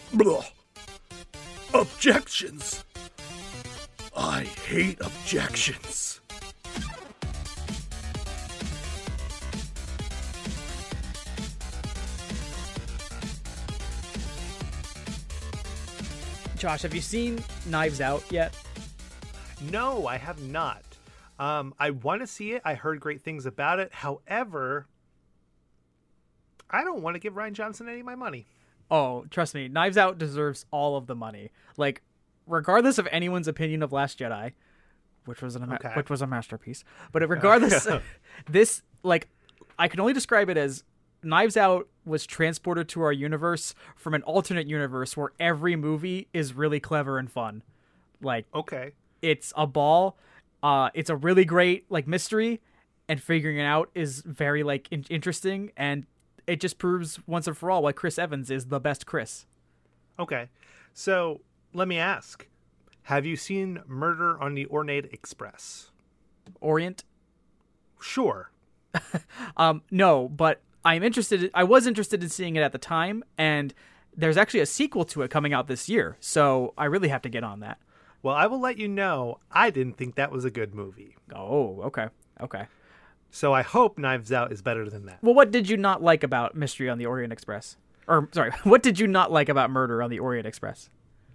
Blah. Objections. I hate objections. Josh, have you seen Knives Out yet? No, I have not. I want to see it. I heard great things about it. However, I don't want to give Rian Johnson any of my money. Oh, trust me, Knives Out deserves all of the money. Like, regardless of anyone's opinion of Last Jedi, which was a masterpiece, but regardless, this, like, I can only describe it as Knives Out was transported to our universe from an alternate universe where every movie is really clever and fun. Like, Okay. it's a ball. It's a really great, like, mystery, and figuring it out is very, like, interesting, and it just proves once and for all why Chris Evans is the best Chris. Okay. So let me ask, have you seen Murder on the Orient Express? Orient? Sure. No, but I was interested in seeing it at the time, and there's actually a sequel to it coming out this year, so I really have to get on that. Well, I will let you know, I didn't think that was a good movie. Oh, okay. So I hope Knives Out is better than that. Well, what did you not like about Mystery on the Orient Express? Or, sorry, what did you not like about Murder on the Orient Express?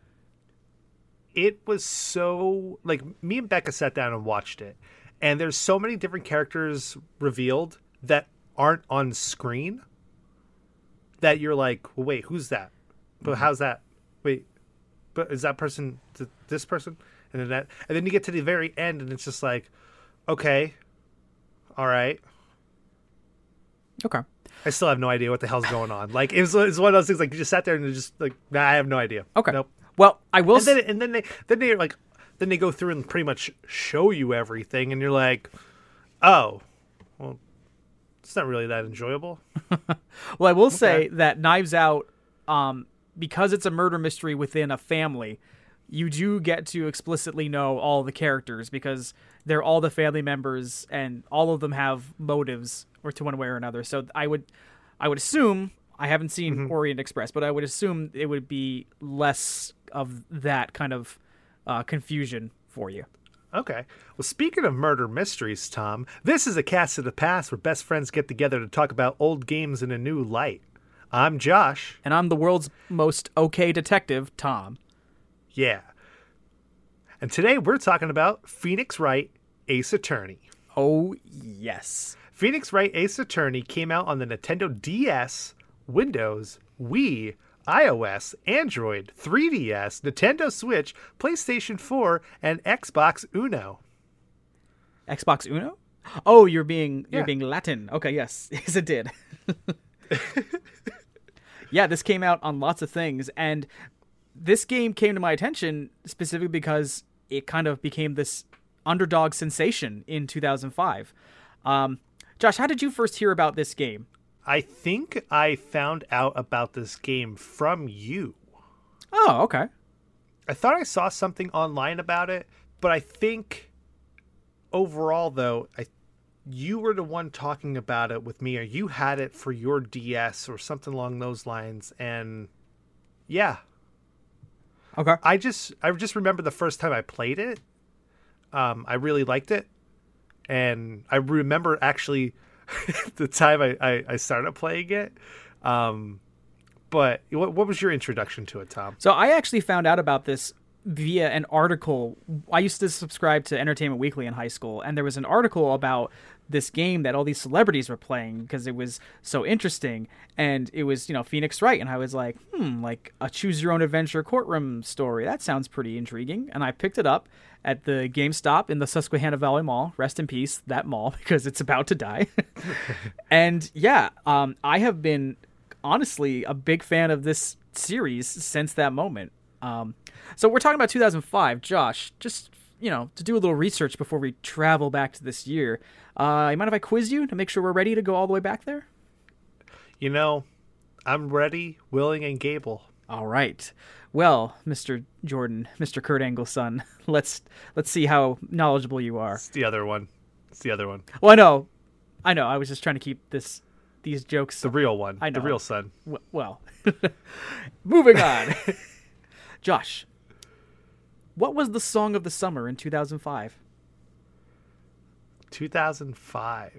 It was so, like, me and Becca sat down and watched it, and there's so many different characters revealed that aren't on screen that you're like, well, wait, who's that? But how's that? Wait, but is that person this person? And then that, and then you get to the very end, and it's just like, okay, all right. Okay. I still have no idea what the hell's going on. Like, it's one of those things, like, you just sat there and you're just like, nah, I have no idea. Okay. Nope. Well, I will. And then they go through and pretty much show you everything, and you're like, oh, well, it's not really that enjoyable. Well, I will say that Knives Out, because it's a murder mystery within a family, you do get to explicitly know all the characters because they're all the family members, and all of them have motives, or to one way or another. So I would assume, I haven't seen Orient Express, but I would assume it would be less of that kind of confusion for you. Okay. Well, speaking of murder mysteries, Tom, this is a Cast of the Past where best friends get together to talk about old games in a new light. I'm Josh. And I'm the world's most okay detective, Tom. Yeah. And today we're talking about Phoenix Wright Ace Attorney. Oh, yes. Phoenix Wright Ace Attorney came out on the Nintendo DS, Windows, Wii, iOS, Android, 3DS, Nintendo Switch, PlayStation 4, and Xbox Uno. Xbox Uno? Oh, you're being Latin. Okay, yes. Yes, it did. Yeah, this came out on lots of things, and this game came to my attention specifically because it kind of became this underdog sensation in 2005. Josh, how did you first hear about this game? I think I found out about this game from you. Oh, okay. I thought I saw something online about it, but I think overall, though, you were the one talking about it with me, or you had it for your DS or something along those lines, and yeah. Okay. I just remember the first time I played it, I really liked it, and I remember actually the time I started playing it. But what was your introduction to it, Tom? So I actually found out about this via an article. I used to subscribe to Entertainment Weekly in high school, and there was an article about this game that all these celebrities were playing because it was so interesting, and it was, Phoenix Wright, and I was like, like a choose your own adventure courtroom story. That sounds pretty intriguing. And I picked it up at the GameStop in the Susquehanna Valley Mall. Rest in peace, that mall, because it's about to die. And yeah, I have been honestly a big fan of this series since that moment. So we're talking about 2005. Josh, just, to do a little research before we travel back to this year, you mind if I quiz you to make sure we're ready to go all the way back there? I'm ready, willing, and able. All right. Well, Mr. Jordan, Mr. Kurt Angle's son, let's see how knowledgeable you are. It's the other one. Well, I know. I was just trying to keep this these jokes. The real one. I know. The real son. Well, moving on. Josh, what was the song of the summer in 2005? 2005.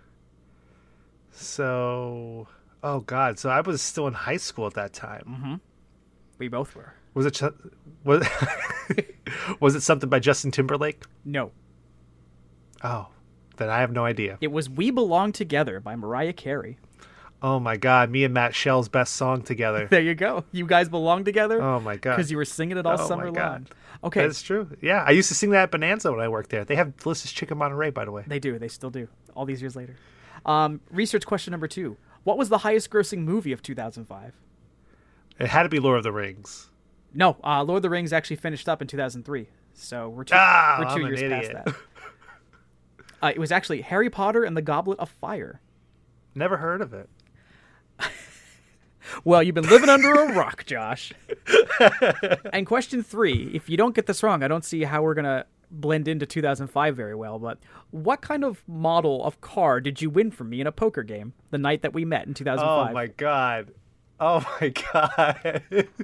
So, oh God. So I was still in high school at that time. We both were. Was it was was it something by Justin Timberlake? No. Oh, then I have no idea. It was We Belong Together by Mariah Carey. Oh my God, me and Matt Shell's best song together. There you go. You guys belong together? Oh my God. Because you were singing it all Oh summer my long. God. Okay. That's true. Yeah, I used to sing that at Bonanza when I worked there. They have delicious chicken Monterey, by the way. They do. They still do. All these years later. Research question number 2. What was the highest grossing movie of 2005? It had to be Lord of the Rings. No, Lord of the Rings actually finished up in 2003. So we're 2 I'm an years past idiot. that. It was actually Harry Potter and the Goblet of Fire. Never heard of it. Well, you've been living under a rock, Josh. And question 3, if you don't get this wrong, I don't see how we're going to blend into 2005 very well, but what kind of model of car did you win from me in a poker game the night that we met in 2005? Oh my God. Oh my God.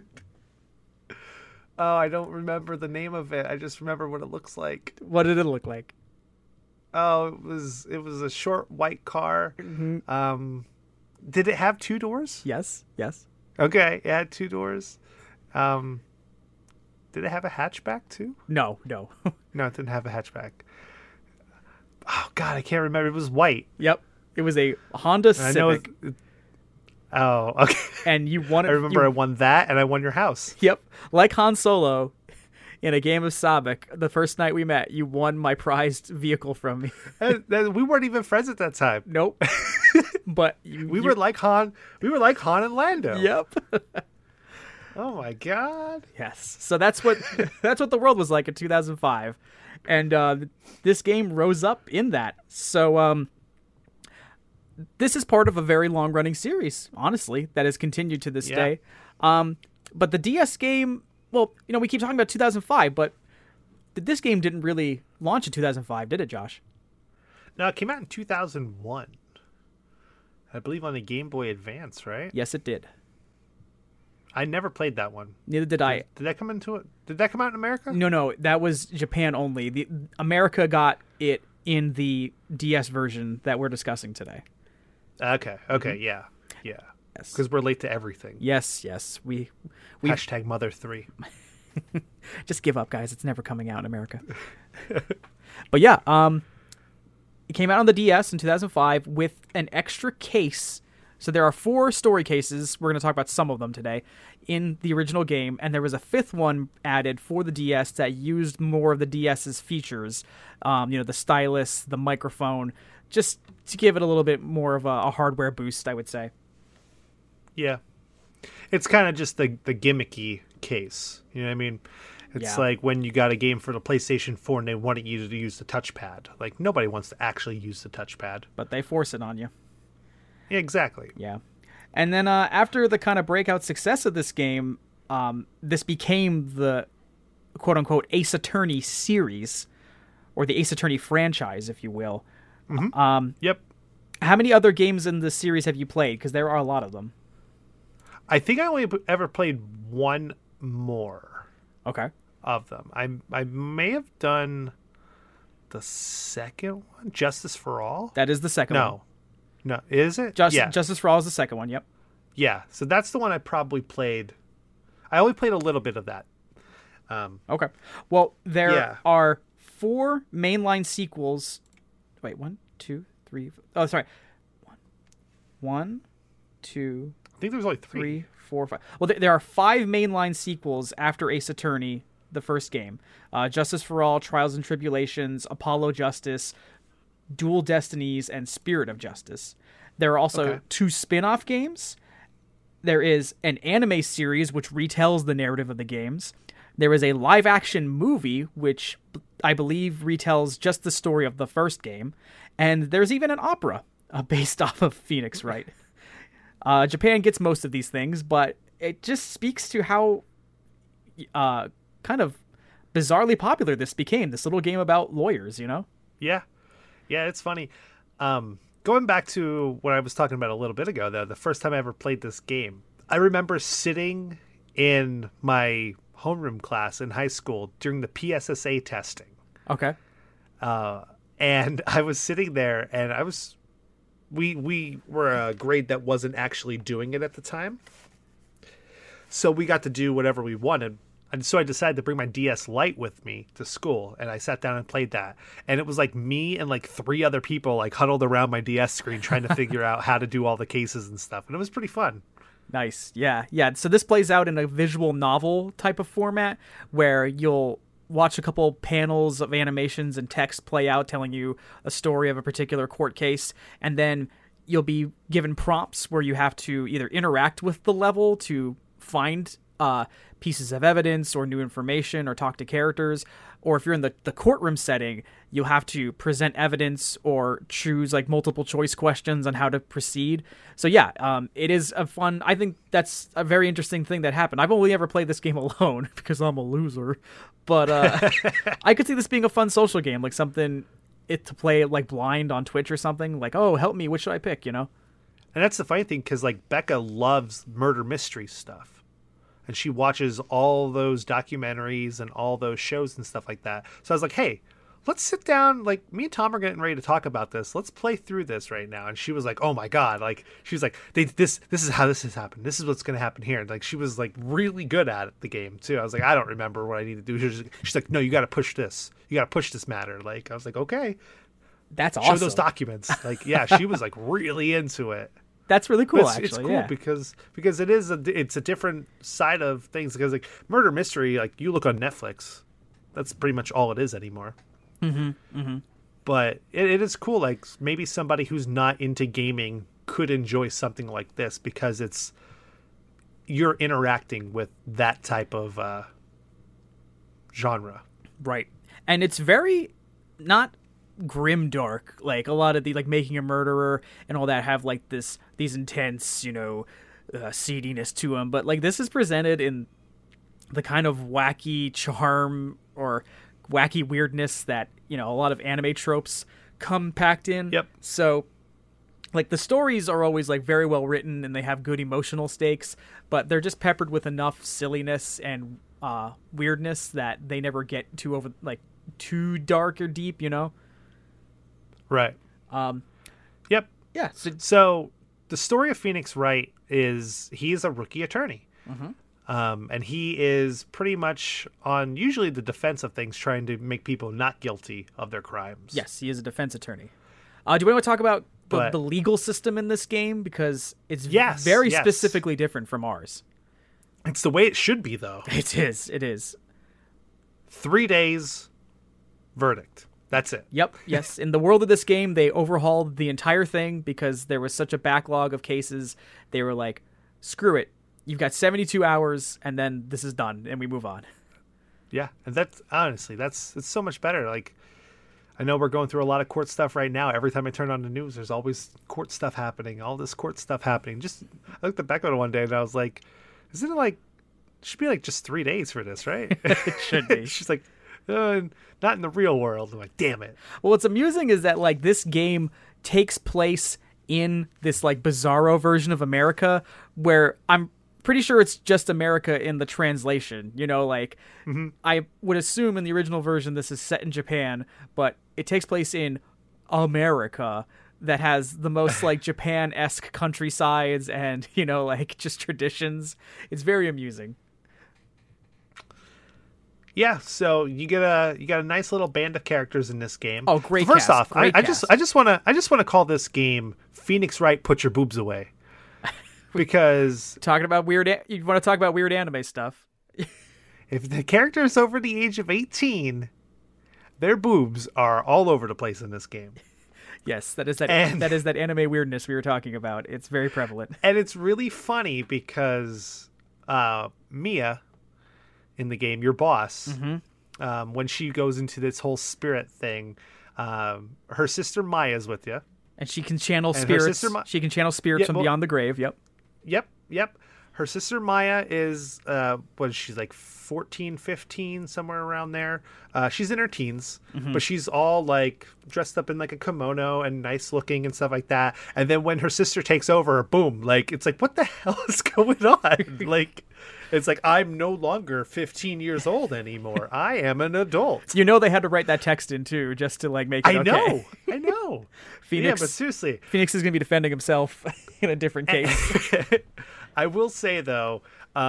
Oh, I don't remember the name of it. I just remember what it looks like. What did it look like? Oh, it was a short white car. Did it have 2 doors? Yes. Okay, it had 2 doors. Did it have a hatchback too? No. No, it didn't have a hatchback. Oh God, I can't remember. It was white. Yep. It was a Honda I know Civic. Oh, okay. And you won it. I remember I won that, and I won your house. Yep. Like Han Solo in a game of Sabak, the first night we met, you won my prized vehicle from me. We weren't even friends at that time. Nope. But We were like Han. We were like Han and Lando. Yep. Oh my God. Yes. So that's what the world was like in 2005, and this game rose up in that. So this is part of a very long running series, honestly, that has continued to this day. But the DS game, well, we keep talking about 2005, but this game didn't really launch in 2005, did it, Josh? No, it came out in 2001. I believe on the Game Boy Advance, right? Yes, it did. I never played that one. Neither did I. Did that come into it? Did that come out in America? No, that was Japan only. America got it in the DS version that we're discussing today. Okay, yeah. Yes. Because we're late to everything. Yes. We Hashtag Mother3. just give up, guys. It's never coming out in America. But yeah, it came out on the DS in 2005 with an extra case. So there are 4 story cases. We're going to talk about some of them today in the original game, and there was a 5th one added for the DS that used more of the DS's features. The stylus, the microphone, just to give it a little bit more of a hardware boost, I would say. Yeah. It's kind of just the gimmicky case. You know what I mean? It's like when you got a game for the PlayStation 4 and they wanted you to use the touchpad. Like, nobody wants to actually use the touchpad. But they force it on you. Yeah, exactly. Yeah. And then after the kind of breakout success of this game, this became the quote-unquote Ace Attorney series, or the Ace Attorney franchise, if you will. Mm-hmm. Yep. How many other games in this series have you played? Because there are a lot of them. I think I only ever played one more. Okay. Of them. I may have done the second one, Justice for All. That is the second one. No, is it? Justice for All is the second one, yep. Yeah, so that's the one I probably played. I only played a little bit of that. Okay. Well, there are 4 mainline sequels. Wait, 1, 2, 3. Oh, sorry. 1, 2. I think there's only 3, 4, 5. Well, there are 5 mainline sequels after Ace Attorney, the first game. Justice for All, Trials and Tribulations, Apollo Justice, Dual Destinies, and Spirit of Justice. There are also 2 spin-off games. There is an anime series which retells the narrative of the games. There is a live-action movie which I believe retells just the story of the first game. And there's even an opera based off of Phoenix Wright. Japan gets most of these things, but it just speaks to how kind of bizarrely popular this became. This little game about lawyers, Yeah, it's funny. going back to what I was talking about a little bit ago, though, the first time I ever played this game, I remember sitting in my homeroom class in high school during the PSSA testing. Okay. And I was sitting there, and we were a grade that wasn't actually doing it at the time. So we got to do whatever we wanted. And so I decided to bring my DS Lite with me to school, and I sat down and played that. And it was like me and like 3 other people like huddled around my DS screen trying to figure out how to do all the cases and stuff. And it was pretty fun. Nice. Yeah. Yeah. So this plays out in a visual novel type of format where you'll watch a couple panels of animations and text play out telling you a story of a particular court case, and then you'll be given prompts where you have to either interact with the level to find pieces of evidence or new information or talk to characters, or if you're in the courtroom setting, you'll have to present evidence or choose like multiple choice questions on how to proceed. So yeah, it is a fun, I think that's a very interesting thing that happened. I've only ever played this game alone because I'm a loser, but I could see this being a fun social game, like something to play like blind on Twitch or something, like, oh, help me, which should I pick, you know? And that's the funny thing, because like Becca loves murder mystery stuff. And she watches all those documentaries and all those shows and stuff like that. So I was like, hey, let's sit down. Like, me and Tom are getting ready to talk about this. Let's play through this right now. And she was like, oh my God. Like, she was like, this is how this has happened. This is what's going to happen here. And like, she was like really good at it, the game too. I was like, I don't remember what I need to do. She's like, no, you got to push this. You got to push this matter. Like, I was like, okay. That's awesome. Show those documents. Like, yeah, she was like really into it. That's really cool. It's cool, yeah. because it's a different side of things. Because like murder mystery, like you look on Netflix, that's pretty much all it is anymore. Mm-hmm. Mm-hmm. But it is cool. Like maybe somebody who's not into gaming could enjoy something like this, because you're interacting with that type of genre, right? And it's very not grim dark, like a lot of the like Making a Murderer and all that have like these intense, seediness to them, but like this is presented in the kind of wacky charm or wacky weirdness that a lot of anime tropes come packed in. Yep. So like the stories are always like very well written and they have good emotional stakes, but they're just peppered with enough silliness and weirdness that they never get too dark or deep, Right. Yep. Yeah. So the story of Phoenix Wright is he's a rookie attorney. Mm-hmm. And he is pretty much on usually the defense of things, trying to make people not guilty of their crimes. Yes, he is a defense attorney. Do we want to talk about the legal system in this game? Because it's very specifically different from ours. It's the way it should be, though. It is. 3 days, verdict. That's it. Yep. Yes. In the world of this game, they overhauled the entire thing because there was such a backlog of cases. They were like, screw it. You've got 72 hours and then this is done and we move on. Yeah. And that's honestly, it's so much better. Like, I know we're going through a lot of court stuff right now. Every time I turn on the news, there's always court stuff happening, all this court stuff happening. I looked at Becca one day and I was like, isn't it like, it should be like just 3 days for this, right? It should be. She's like, not in the real world. I'm like, damn it. Well, what's amusing is that like this game takes place in this like bizarro version of America where I'm pretty sure it's just America in the translation, Mm-hmm. I would assume in the original version this is set in Japan, but it takes place in America that has the most like Japan-esque countrysides and, like just traditions. It's very amusing. Yeah, so you got a nice little band of characters in this game. Oh, great! First cast. off, I just want to call this game Phoenix Wright, Put Your Boobs Away, because you want to talk about weird anime stuff. If the character is over the age of 18, their boobs are all over the place in this game. Yes, that is that anime weirdness we were talking about. It's very prevalent, and it's really funny because Mia, in the game, your boss, mm-hmm. When she goes into this whole spirit thing, her sister Maya's with you, and she can channel spirits. She can channel spirits from beyond the grave. Yep. Yep. Her sister Maya is what is she's like 14, 15, somewhere around there. She's in her teens, but she's all like dressed up in like a kimono and nice looking and stuff like that. And then when her sister takes over, boom, like it's like what the hell is going on? Like it's like I'm no longer 15 years old anymore. I am an adult. You know they had to write that text in too just to like make it okay. I know. Phoenix, yeah, but seriously, Phoenix is going to be defending himself in a different case. I will say though,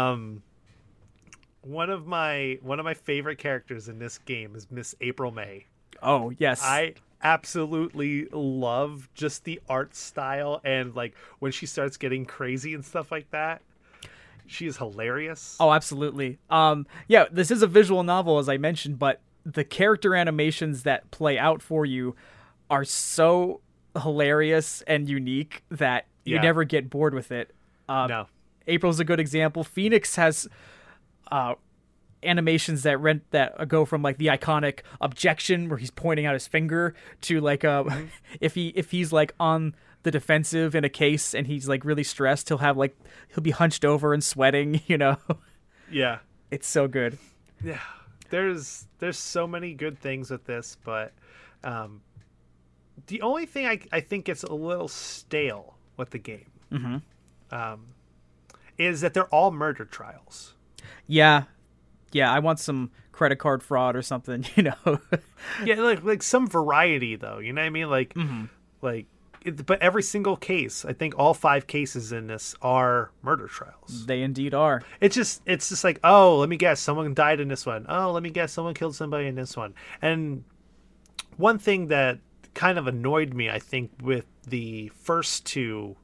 one of my favorite characters in this game is Miss April May. Oh, yes. I absolutely love just the art style and like when she starts getting crazy and stuff like that. She is hilarious. Oh, absolutely. Yeah, this is a visual novel as I mentioned, but the character animations that play out for you are so hilarious and unique that you never get bored with it. No. April's a good example. Phoenix has animations that go from like the iconic objection where he's pointing out his finger to like if he's like on the defensive in a case and he's like really stressed, he'll be hunched over and sweating, you know. Yeah. It's so good. Yeah. There's so many good things with this, but the only thing I think gets a little stale with the game is that they're all murder trials. Yeah, I want some credit card fraud or something, you know. Yeah, like some variety though, you know what I mean? Like, but every single case, I think all 5 cases in this are murder trials. They indeed are. It's just like, oh, let me guess, someone died in this one. Oh, let me guess, someone killed somebody in this one. And one thing that kind of annoyed me, I think, with the first 2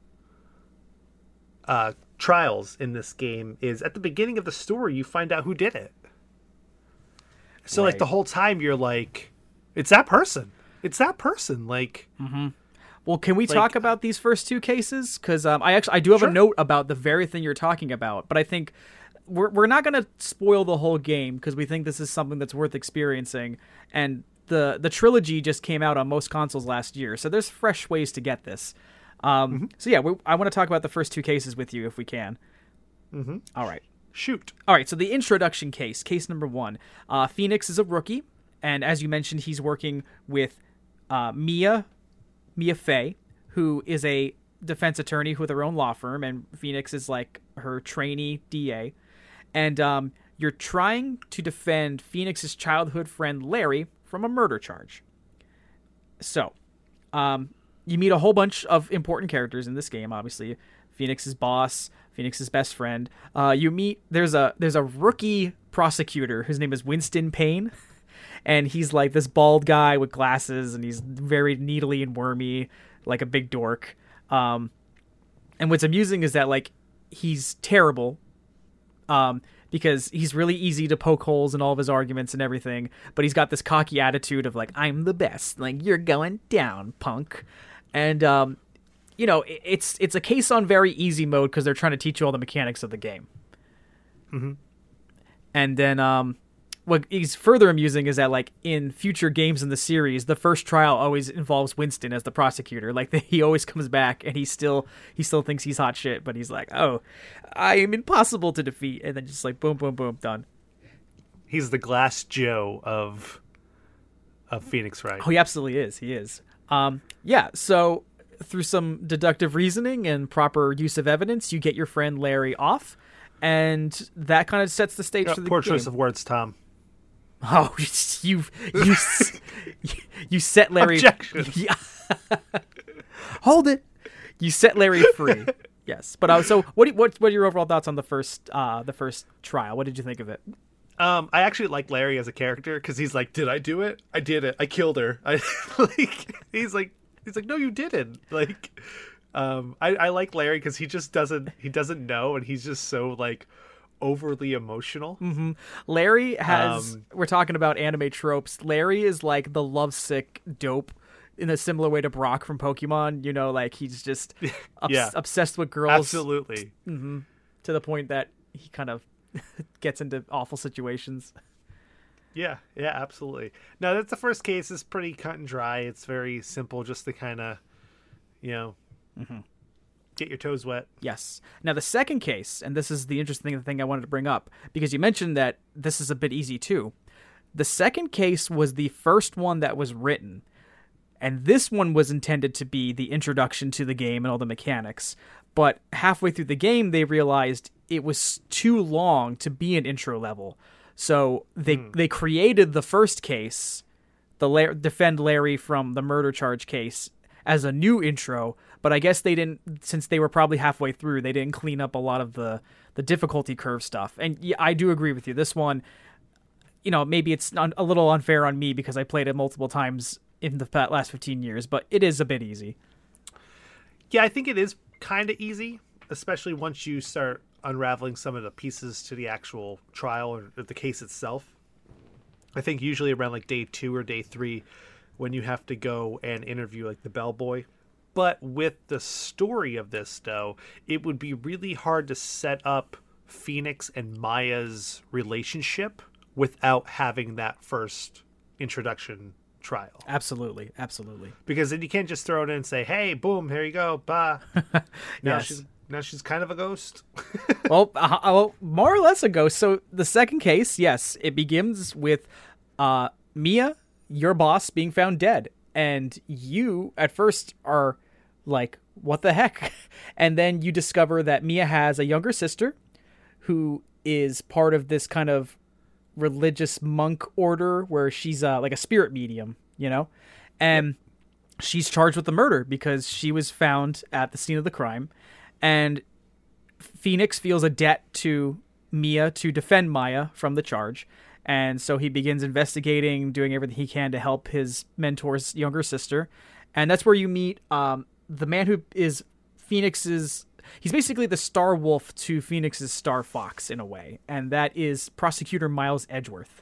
trials in this game is at the beginning of the story, you find out who did it. So like the whole time you're like, it's that person. Like, Well, can we talk about these first 2 cases? Because I do have a note about the very thing you're talking about, but I think we're not going to spoil the whole game because we think this is something that's worth experiencing. And the trilogy just came out on most consoles last year, so there's fresh ways to get this. So yeah, I want to talk about the first 2 cases with you if we can. All right. Shoot. All right, so the introduction case number 1. Phoenix is a rookie, and as you mentioned, he's working with Mia Fey, who is a defense attorney with her own law firm, and Phoenix is like her trainee DA. And you're trying to defend Phoenix's childhood friend Larry from a murder charge. So, you meet a whole bunch of important characters in this game, obviously. Phoenix's boss, Phoenix's best friend. There's a rookie prosecutor whose name is Winston Payne, and he's like this bald guy with glasses, and he's very needly and wormy, like a big dork. And what's amusing is that like he's terrible, because he's really easy to poke holes in all of his arguments and everything, but he's got this cocky attitude of like, I'm the best, like you're going down, punk. And you know, it's a case on very easy mode because they're trying to teach you all the mechanics of the game. And then what is further amusing is that like in future games in the series, the first trial always involves Winston as the prosecutor. Like he always comes back and he still thinks he's hot shit, but he's like, oh, I am impossible to defeat, and then just like boom, boom, boom, done. He's the Glass Joe of Phoenix Wright. Oh, he absolutely is. He is. Yeah. So through some deductive reasoning and proper use of evidence, you get your friend Larry off, and that kind of sets the stage for the poor game. choice of words, Tom. Oh, you set Larry. Objection. Yeah. Hold it. You set Larry free. Yes, but so what are your overall thoughts on the first trial? What did you think of it? I actually like Larry as a character because he's like, did I do it? I did it. I killed her. He's like, no, you didn't. Like, I like Larry because he just doesn't know, and he's just so like overly emotional. Larry has, we're talking about anime tropes. Larry is like the lovesick dope in a similar way to Brock from Pokemon. You know, like he's just obsessed with girls. Absolutely. To the point that he kind of gets into awful situations. Yeah, absolutely. No, that's the first case. Is pretty cut and dry. It's very simple, just to kind of, you know, Get your toes wet. Yes. Now, the second case, and this is the interesting thing I wanted to bring up, because you mentioned that this is a bit easy too. The second case was the first one that was written, and this one was intended to be the introduction to the game and all the mechanics. But halfway through the game, they realized it was too long to be an intro level. So they created the first case, the defend Larry from the murder charge case, as a new intro, but I guess they didn't, since they were probably halfway through, they didn't clean up a lot of the difficulty curve stuff. And yeah, I do agree with you. This one, maybe it's a little unfair on me because I played it multiple times in the last 15 years, but it is a bit easy. Yeah, I think it is kind of easy, especially once you start unraveling some of the pieces to the actual trial or the case itself. I think usually around like day 2 or day 3, when you have to go and interview like the bellboy. But with the story of this, though, it would be really hard to set up Phoenix and Maya's relationship without having that first introduction trial. Absolutely. Because then you can't just throw it in and say, hey, boom, here you go, bah. Yes. Now she's kind of a ghost. well, more or less a ghost. So the second case, yes, it begins with Mia, your boss, being found dead. And you, at first, are like, what the heck? And then you discover that Mia has a younger sister who is part of this kind of religious monk order where she's like a spirit medium, And she's charged with the murder because she was found at the scene of the crime. And Phoenix feels a debt to Mia to defend Maya from the charge. And so he begins investigating, doing everything he can to help his mentor's younger sister. And that's where you meet the man who is Phoenix's... He's basically the Star Wolf to Phoenix's Star Fox, in a way. And that is Prosecutor Miles Edgeworth.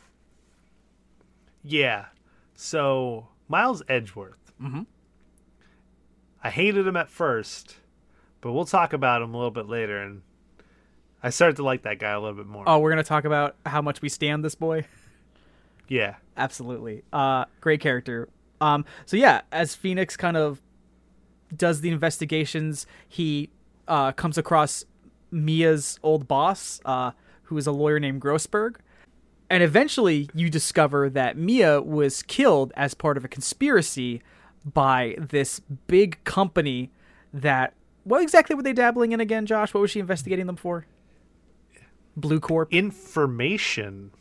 Yeah. So, Miles Edgeworth. Mm-hmm. I hated him at first, but we'll talk about him a little bit later, and I started to like that guy a little bit more. Oh, we're going to talk about how much we stand this boy? Yeah. Absolutely. Great character. So yeah, as Phoenix kind of does the investigations, he comes across Mia's old boss, who is a lawyer named Grossberg. And eventually you discover that Mia was killed as part of a conspiracy by this big company that... What exactly were they dabbling in again, Josh? What was she investigating them for? Blue Corp? Information.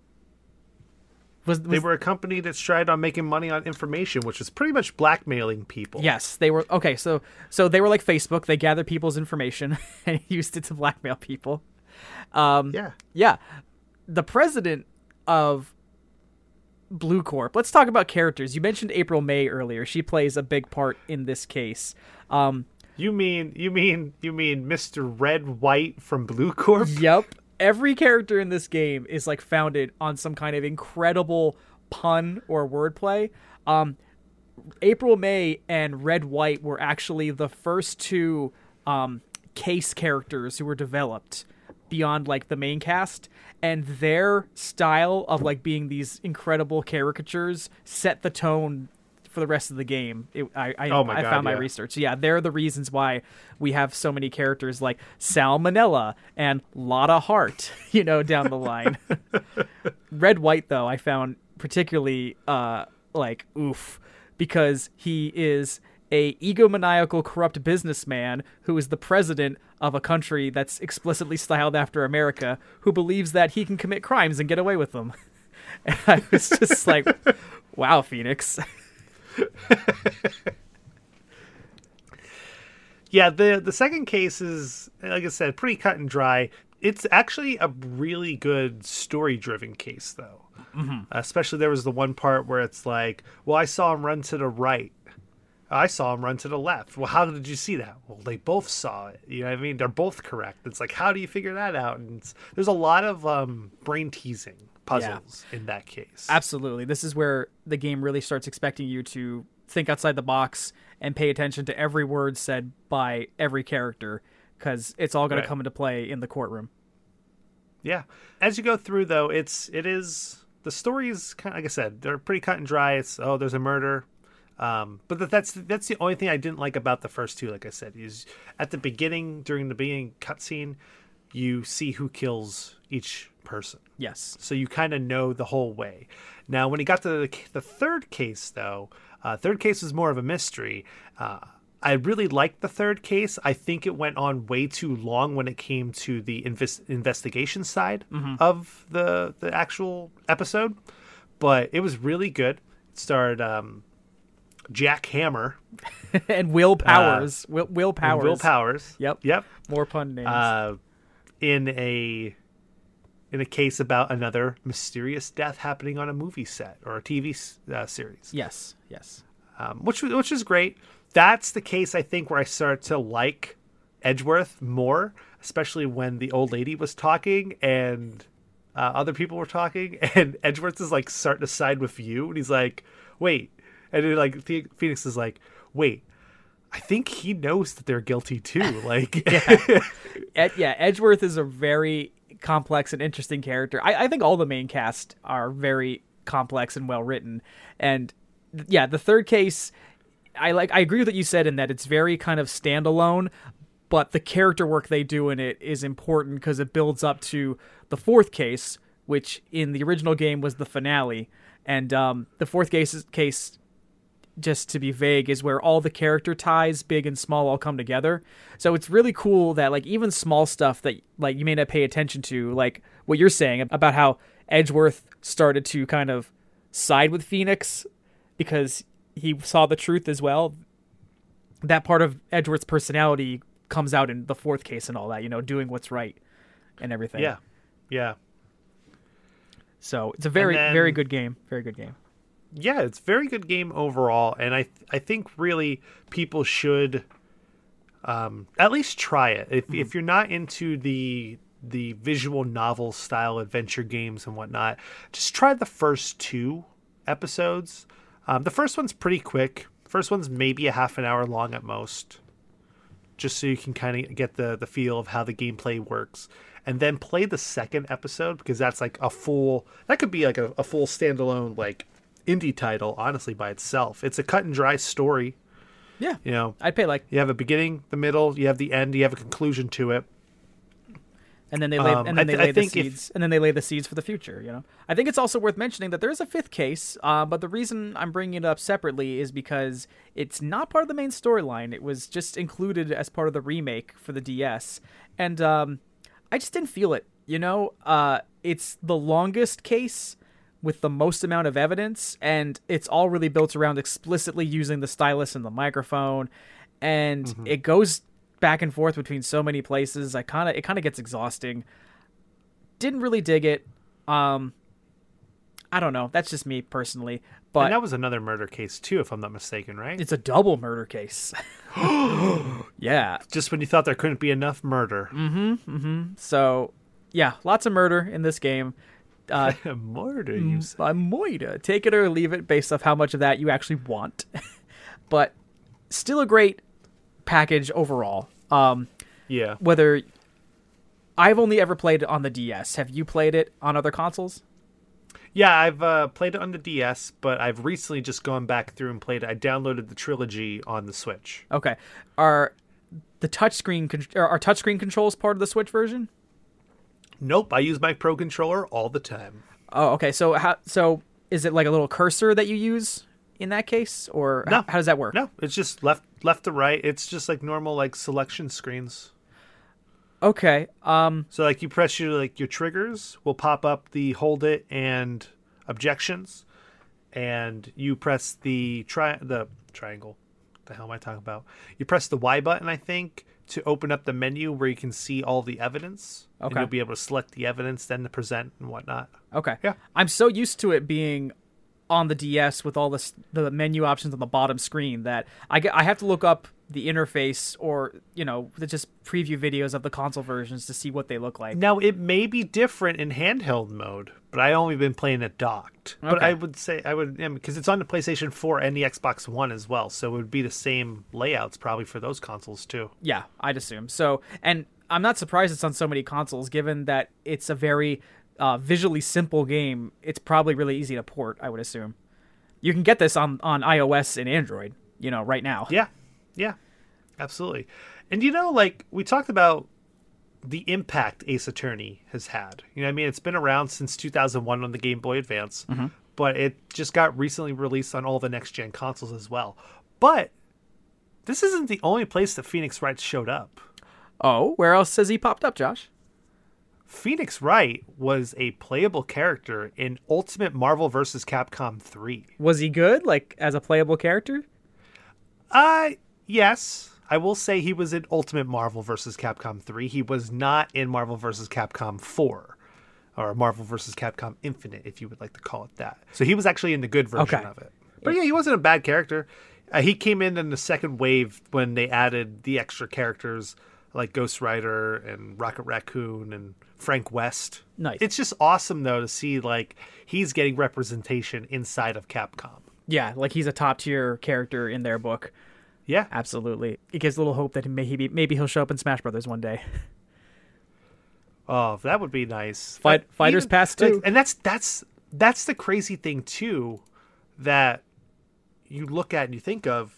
They were a company that tried on making money on information, which was pretty much blackmailing people. Yes, they were. Okay, so they were like Facebook. They gathered people's information and used it to blackmail people. Yeah. The president of Blue Corp. Let's talk about characters. You mentioned April May earlier. She plays a big part in this case. You mean Mr. Red White from Blue Corp? Yep. Every character in this game is like founded on some kind of incredible pun or wordplay. April May and Red White were actually the first two case characters who were developed beyond like the main cast, and their style of like being these incredible caricatures set the tone for the rest of the game. I found my research. Yeah, they're the reasons why we have so many characters like Salmonella and Lotta Hart, down the line. Red White, though, I found particularly oof, because he is a egomaniacal, corrupt businessman who is the president of a country that's explicitly styled after America, who believes that he can commit crimes and get away with them. And I was just like, wow, Phoenix. Yeah, the second case is, like I said, pretty cut and dry. It's actually a really good story-driven case, though. Mm-hmm. Especially there was the one part where it's like, well, I saw him run to the right. I saw him run to the left. Well, how did you see that? Well, they both saw it. You know what I mean? They're both correct. It's like, how do you figure that out? And there's a lot of brain-teasing puzzles in that case. Absolutely. This is where the game really starts expecting you to think outside the box and pay attention to every word said by every character, because it's all going to come into play in the courtroom. Yeah. As you go through, though, it is the stories, like I said, they're pretty cut and dry. It's, there's a murder. But that's the only thing I didn't like about the first two. Like I said, is at the beginning, during the beginning cutscene, you see who kills each person. Yes. So you kind of know the whole way. Now, when he got to the third case, though, third case was more of a mystery. I really liked the third case. I think it went on way too long when it came to the investigation side of the actual episode, but it was really good. It starred Jack Hammer and Will Powers. Will Powers. Will Powers. Yep. More pun names. In a case about another mysterious death happening on a movie set or a TV series. Yes. Which is great. That's the case, I think, where I started to like Edgeworth more, especially when the old lady was talking and other people were talking, and Edgeworth is like starting to side with you, and he's like, "Wait," and then like Phoenix is like, "Wait, I think he knows that they're guilty too." Like, Edgeworth is a very complex and interesting character. I think all the main cast are very complex and well written, and yeah, the third case. I agree with what you said in that it's very kind of standalone, but the character work they do in it is important because it builds up to the fourth case, which in the original game was the finale. And the fourth case, just to be vague, is where all the character ties, big and small, all come together. So it's really cool that like even small stuff that like you may not pay attention to, like what you're saying about how Edgeworth started to kind of side with Phoenix because he saw the truth as well. That part of Edgeworth's personality comes out in the fourth case and all that, doing what's right and everything. Yeah. So it's a very good game. Very good game. Yeah, it's a very good game overall. And I think really people should at least try it. If you're not into the visual novel style adventure games and whatnot, just try the first two episodes. The first one's pretty quick. First one's maybe a half an hour long at most, just so you can kind of get the feel of how the gameplay works. And then play the second episode, because that's like that could be like a full standalone like indie title, honestly, by itself. It's a cut and dry story. Yeah. I'd pay like... You have a beginning, the middle, you have the end, you have a conclusion to it. And then they lay, the seeds. And then they lay the seeds for the future. I think it's also worth mentioning that there is a fifth case, but the reason I'm bringing it up separately is because it's not part of the main storyline. It was just included as part of the remake for the DS, and I just didn't feel it. It's the longest case with the most amount of evidence, and it's all really built around explicitly using the stylus and the microphone, and it goes back and forth between so many places. It kind of gets exhausting. Didn't really dig it. I don't know. That's just me personally. But and that was another murder case too, if I'm not mistaken, right? It's a double murder case. Yeah. Just when you thought there couldn't be enough murder. So, yeah, lots of murder in this game. Murder, you said. Moida. Take it or leave it based off how much of that you actually want. But still a great package overall. Yeah. Whether I've only ever played it on the DS. Have you played it on other consoles? Yeah, I've played it on the DS, but I've recently just gone back through and played it. I downloaded the trilogy on the Switch. Okay. Are touchscreen controls part of the Switch version? Nope, I use my Pro Controller all the time. Oh, okay. So is it like a little cursor that you use in that case, or no. How does that work? No, it's just left to right. It's just like normal like selection screens. Okay. So like you press your triggers will pop up the hold it and objections, and you press the triangle. What the hell am I talking about? You press the Y button, I think, to open up the menu where you can see all the evidence. Okay. And you'll be able to select the evidence, then to present and whatnot. Okay. Yeah. I'm so used to it being on the DS with all the menu options on the bottom screen that I have to look up the interface or just preview videos of the console versions to see what they look like. Now it may be different in handheld mode, but I only been playing it docked. Okay. But I would say because it's on the PlayStation 4 and the Xbox One as well, so it would be the same layouts probably for those consoles too. Yeah, I'd assume so. And I'm not surprised it's on so many consoles, given that it's a very visually simple game. It's probably really easy to port, I would assume. You can get this on iOS and Android, right now. Yeah, absolutely. And like we talked about the impact Ace Attorney has had. It's been around since 2001 on the Game Boy Advance, but it just got recently released on all the next-gen consoles as well. But this isn't the only place that Phoenix Wright showed up. Oh, where else has he popped up, Josh? Phoenix Wright was a playable character in Ultimate Marvel vs. Capcom 3. Was he good, like, as a playable character? Yes. I will say he was in Ultimate Marvel vs. Capcom 3. He was not in Marvel vs. Capcom 4. Or Marvel vs. Capcom Infinite, if you would like to call it that. So he was actually in the good version of it. But yeah, he wasn't a bad character. He came in the second wave when they added the extra characters like Ghost Rider and Rocket Raccoon and Frank West. Nice. It's just awesome, though, to see like he's getting representation inside of Capcom. Yeah, like he's a top-tier character in their book. Yeah. Absolutely. It gives a little hope that maybe he'll show up in Smash Brothers one day. Oh, that would be nice. Fighters Pass 2. Like, and that's the crazy thing, too, that you look at and you think of.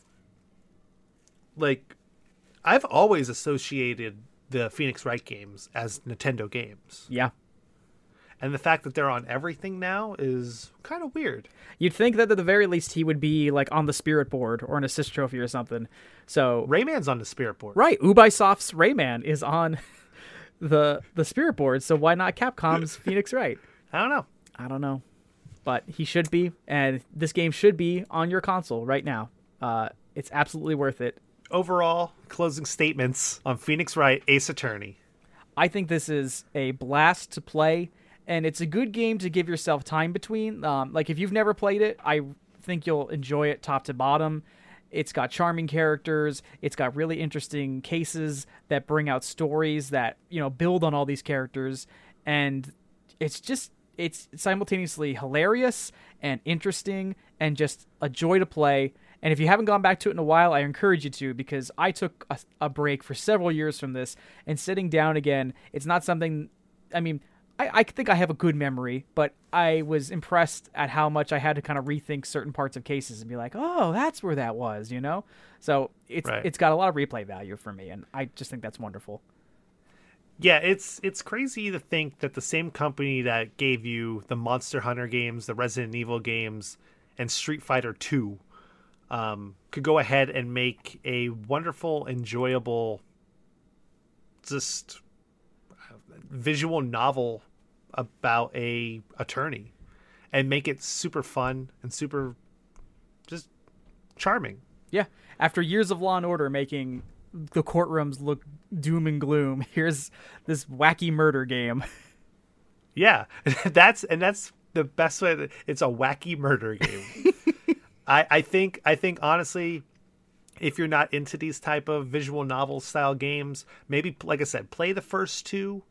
Like, I've always associated the Phoenix Wright games as Nintendo games. Yeah. And the fact that they're on everything now is kind of weird. You'd think that at the very least he would be like on the Spirit board or an assist trophy or something. So Rayman's on the Spirit board. Right. Ubisoft's Rayman is on the Spirit board. So why not Capcom's Phoenix Wright? I don't know. But he should be. And this game should be on your console right now. It's absolutely worth it. Overall, closing statements on Phoenix Wright Ace Attorney. I think this is a blast to play. And it's a good game to give yourself time between. Like, if you've never played it, I think you'll enjoy it top to bottom. It's got charming characters. It's got really interesting cases that bring out stories that, build on all these characters. And it's simultaneously hilarious and interesting and just a joy to play. And if you haven't gone back to it in a while, I encourage you to, because I took a break for several years from this. And sitting down again, it's not something... I think I have a good memory, but I was impressed at how much I had to kind of rethink certain parts of cases and be like, oh, that's where that was, So it's got a lot of replay value for me, and I just think that's wonderful. Yeah, it's crazy to think that the same company that gave you the Monster Hunter games, the Resident Evil games, and Street Fighter 2 could go ahead and make a wonderful, enjoyable, just visual novel about a attorney and make it super fun and super just charming. Yeah. After years of Law and Order making the courtrooms look doom and gloom, here's this wacky murder game. Yeah. That's the best way. It's a wacky murder game. I think honestly, if you're not into these type of visual novel style games, maybe, like I said, play the first two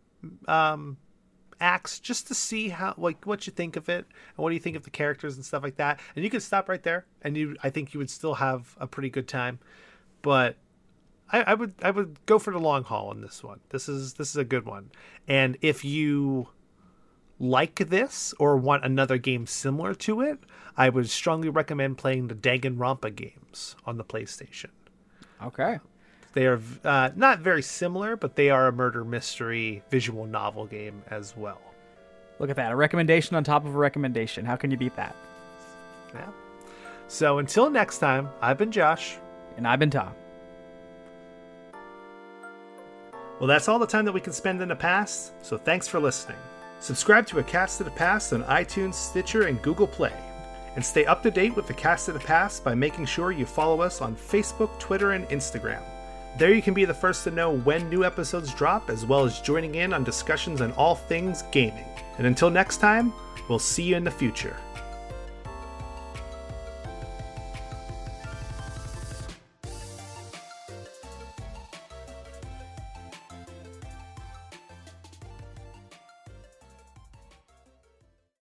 acts just to see how, like, what you think of it and what do you think of the characters and stuff like that. And you can stop right there, and I think you would still have a pretty good time. But I would go for the long haul on this one. This is a good one. And if you like this or want another game similar to it, I would strongly recommend playing the Danganronpa games on the PlayStation. Okay. They are not very similar, but they are a murder mystery visual novel game as well. Look at that. A recommendation on top of a recommendation. How can you beat that? Yeah. So until next time, I've been Josh. And I've been Tom. Well, that's all the time that we can spend in the past, so thanks for listening. Subscribe to A Cast of the Past on iTunes, Stitcher, and Google Play. And stay up to date with The Cast of the Past by making sure you follow us on Facebook, Twitter, and Instagram. There you can be the first to know when new episodes drop, as well as joining in on discussions on all things gaming. And until next time, we'll see you in the future.